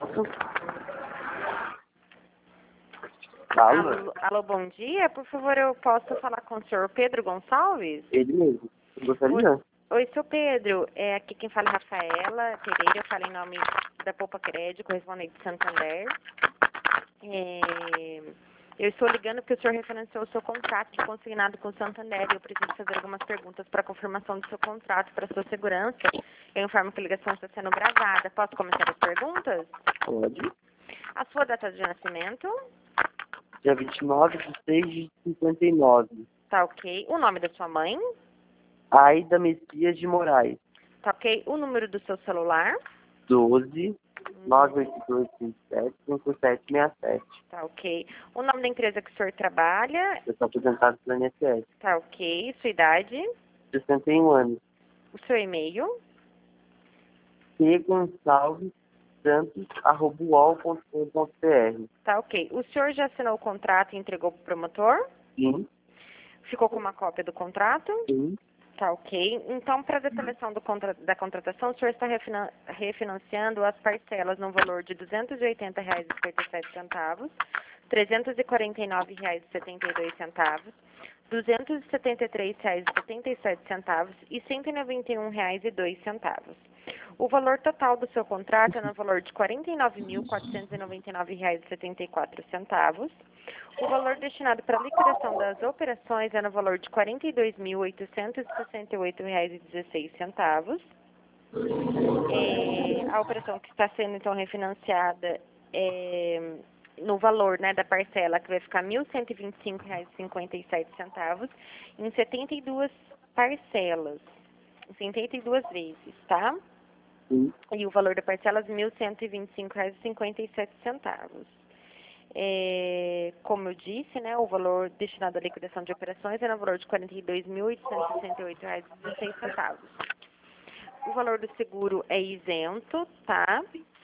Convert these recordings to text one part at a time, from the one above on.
Posso? Alô, bom dia. Por favor, eu posso falar com o senhor Pedro Gonçalves? Ele mesmo. Gostaria? Oi, seu Pedro. Aqui quem fala é Rafaela Pereira. Eu falo em nome da Poupa Crédito, correspondente de Santander. Eu estou ligando porque o senhor refinanciou o seu contrato de consignado com o Santander e eu preciso fazer algumas perguntas para confirmação do seu contrato, para sua segurança. Eu informo que a ligação está sendo gravada. Posso começar as perguntas? Pode. A sua data de nascimento? Dia 29/6/59. Tá ok. O nome da sua mãe? Aida Messias de Moraes. Tá ok. O número do seu celular? 12 98257 Tá ok. O nome da empresa que o senhor trabalha? Eu sou aposentado pelo INSS. Tá ok. Sua idade? 61 anos. O seu e-mail? cgonçalvessantos@uol.com.br. Tá ok. O senhor já assinou o contrato e entregou para o promotor? Sim. Ficou com uma cópia do contrato? Sim. Tá ok. Então, para a detalhação da contratação, o senhor está refinanciando as parcelas no valor de R$ 280,57, R$ 349,72, R$ 273,77 e R$ 191,02. O valor total do seu contrato é no valor de R$ 49.499,74. O valor destinado para a liquidação das operações é no valor de R$ 42.868,16. A operação que está sendo, então, refinanciada no valor, né, da parcela, que vai ficar R$ 1.125,57 em 72 parcelas, 72 vezes, tá? Sim. E o valor da parcela é R$ 1.125,57. Como eu disse, né, o valor destinado à liquidação de operações é no valor de R$ 42.868,16. O valor do seguro é isento, tá?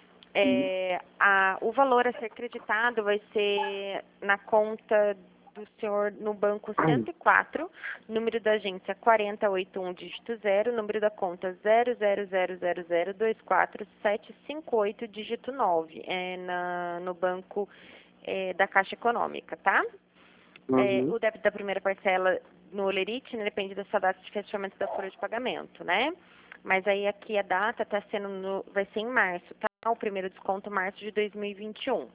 O valor a ser creditado vai ser na conta do senhor no banco 104, número da agência 4081, dígito 0, número da conta 000024758, dígito 9, no banco da Caixa Econômica, tá? O débito da primeira parcela no Olerite, né, depende da sua data de fechamento da folha de pagamento, né? Mas aí aqui a data vai ser em março, tá? O primeiro desconto março de 2021.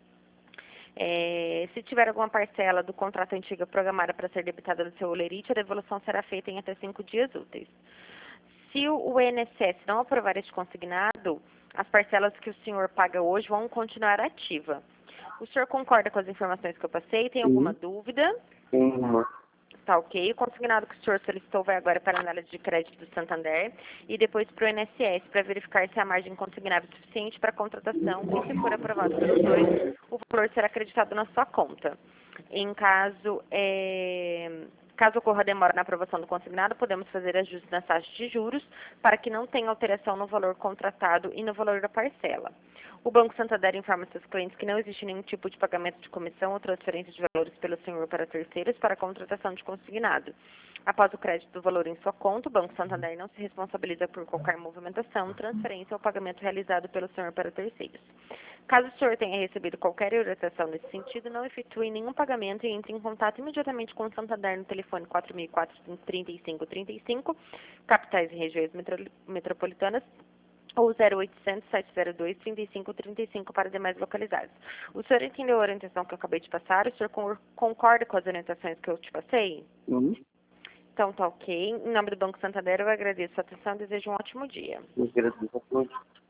Se tiver alguma parcela do contrato antigo programada para ser debitada no seu Olerite, a devolução será feita em até 5 dias úteis. Se o INSS não aprovar este consignado, as parcelas que o senhor paga hoje vão continuar ativas. O senhor concorda com as informações que eu passei? Tem alguma dúvida? Uma. Tá ok. O consignado que o senhor solicitou vai agora para a análise de crédito do Santander e depois para o INSS para verificar se a margem consignável é suficiente para a contratação e, se for aprovado pelos dois, o valor será acreditado na sua conta. Em caso ocorra demora na aprovação do consignado, podemos fazer ajustes nas taxas de juros para que não tenha alteração no valor contratado e no valor da parcela. O Banco Santander informa seus clientes que não existe nenhum tipo de pagamento de comissão ou transferência de valores pelo senhor para terceiros para a contratação de consignado. Após o crédito do valor em sua conta, o Banco Santander não se responsabiliza por qualquer movimentação, transferência ou pagamento realizado pelo senhor para terceiros. Caso o senhor tenha recebido qualquer orientação nesse sentido, não efetue nenhum pagamento e entre em contato imediatamente com o Santander no telefone 4004-3535, capitais e regiões metropolitanas, ou 0800-702-3535 para demais localidades. O senhor entendeu a orientação que eu acabei de passar? O senhor concorda com as orientações que eu te passei? Então, tá ok. Em nome do Banco Santander, eu agradeço a sua atenção e desejo um ótimo dia. Eu agradeço a todos.